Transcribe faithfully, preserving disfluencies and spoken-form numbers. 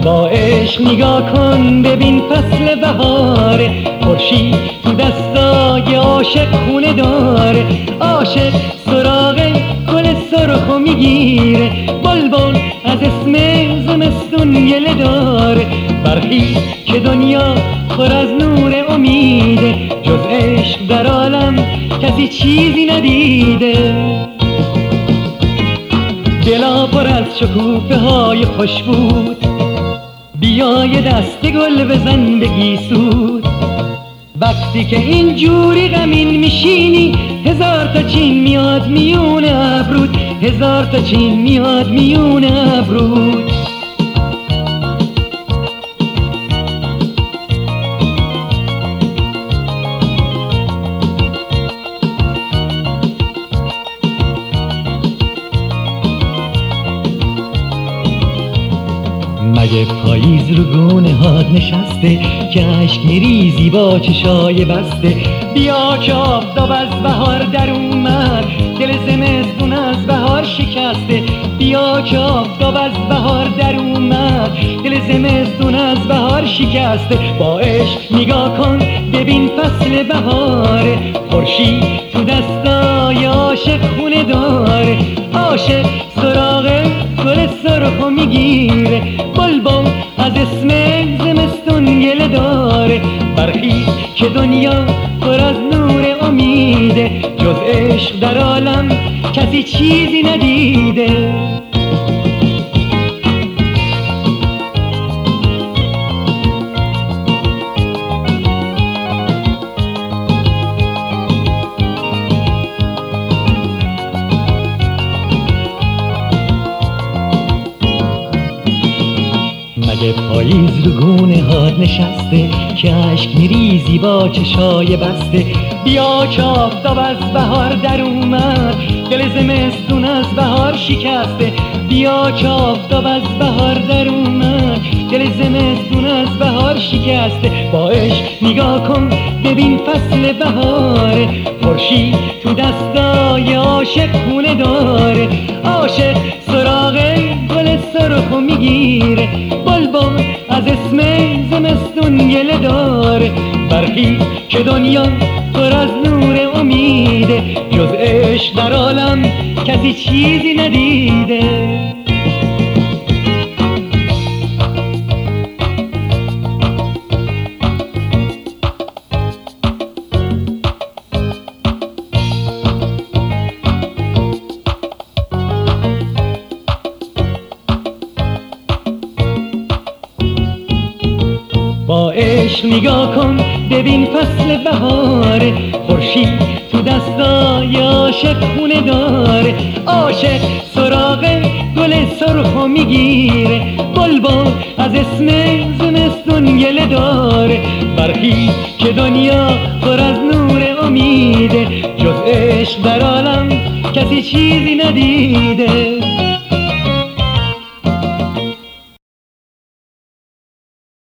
با عشق نگاه کن ببین فصل بهاره، خورشید تو دستای عاشق خونه داره. عاشق سراغ گل سرخو میگیره، بلبل از اسم زمستون گله داره. برخی که دنیا پر از نور امیده، جز عشق در عالم کسی چیزی ندیده. دلا پر از شکوفه های خوش بود، بیا یه دست گل بزن به گیسوت. وقتی که اینجوری غمین میشینی، هزار تا چین میاد میون ابرود، هزار تا چین میاد میون ابرود. مگه پاییز رو گونه هات نشسته که عشق میریزی با چشای بسته؟ بیا که آفتاب از بهار در اومد، دل زمستون از بهار شکسته. بیا که آفتاب از بهار در اومد، دل زمستون از بهار شکسته. با عشق نگاه کن ببین فصل بهاره، خورشید تو دستای عاشق خونه داره. عاشق سراغ گل سرخو میگیره، بلبل از اسم زمستون گله داره. برخی که دنیا پر از نور امیده، جز عشق در عالم کسی چیزی ندیده. مگه پاییز رو گونه هات نشسته که عشق میریزی با چشای بسته؟ بیا که آفتاب از بهار در اومد، دل زمستون از بهار شکسته. بیا که آفتاب از بهار در اومد، دل زمستون از بهار شکسته. با عشق نگاه کن ببین فصل بهاره، خورشید تو دستای عاشق خونه داره. عاشق سراغ گل سرخو میگیره، بلبل از اسم زمستون گله داره. برخی که دنیا پر از نور امیده، جز عشق در عالم کسی چیزی ندیده. با عشق نگاه کن ببین فصل بهاره، خورشید تو دستای عاشق خونه داره. عاشق سراغ گل سرخو میگیره، بلبل از اسم زمستون گله داره. برخی که دنیا پر از نور امیده، جز عشق در عالم کسی چیزی ندیده.